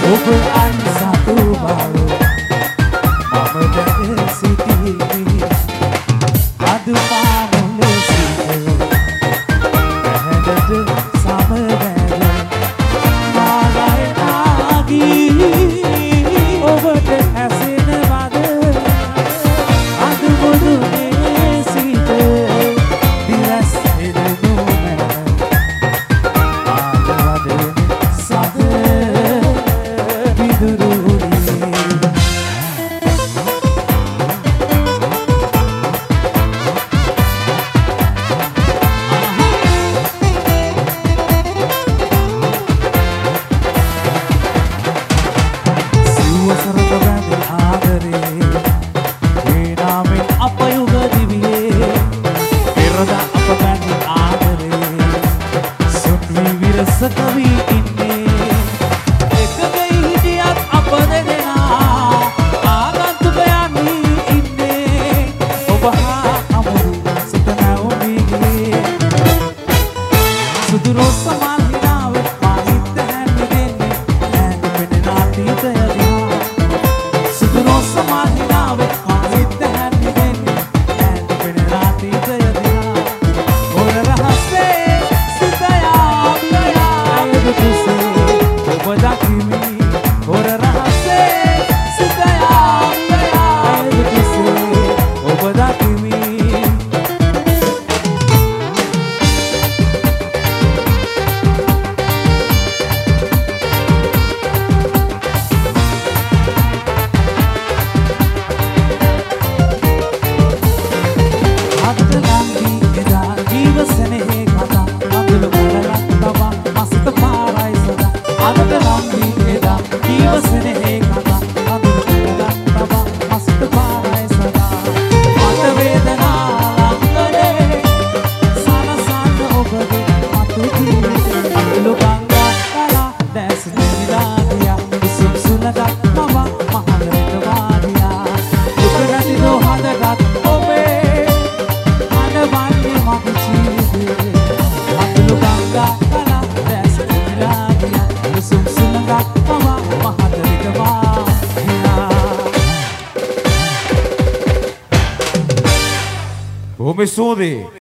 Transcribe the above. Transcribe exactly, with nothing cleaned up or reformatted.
ඔබ අන්සතු බව මම දැන සිටිමි අද පාමුල සිට පැහැදට සමවැද මාගයි නාගී ඔබට ඇසෙනවද අද මුදුනේ සිට දිවස් එළනු Sakami inne ekage hidiyat apa dedeනා ආගන්තුකයන්හි inne ඔබ හා අමුරු සිතන ඔබගේ සුදු රෝස මල් හිනාව මාහිත හැන්න දෙන්නේ ඈත පෙනෙන අතීතය දිහා සුදු රෝස මල් හිනාව මාහිත හැන්න දෙන්නේ ඈත පෙනෙන අතීතය දිහා ඔර රහසේ ඔබ දකිමි ඔර රහසේ සිතයා අයද කිසේ ඔබ දකිමි අත්ලංගි එදා ජීවසනේ කතා අතුල බලලක් තබා මසිත පාරයි සදා අදට ලංගි එදා ජීවසනේ කතා අතුල බලලක් තබා මසිත පාරයි සදා මට වේදනා ලංගනේ සනසන්න ඔබගේ මතු ජීවිතේ අතුල ගංගා කලා දැස් නිලා ගියා විසුම් සුලගත් මම මහලට වාඩියා දුක නැති නොහදගත් ඔබේ අනවන්නේ මගේ ජීවිතේ අතුල ගංගා කලා දැස් නිලා ගියා විසුම් සුලගත් මම මහලට වාඩියා Come sono?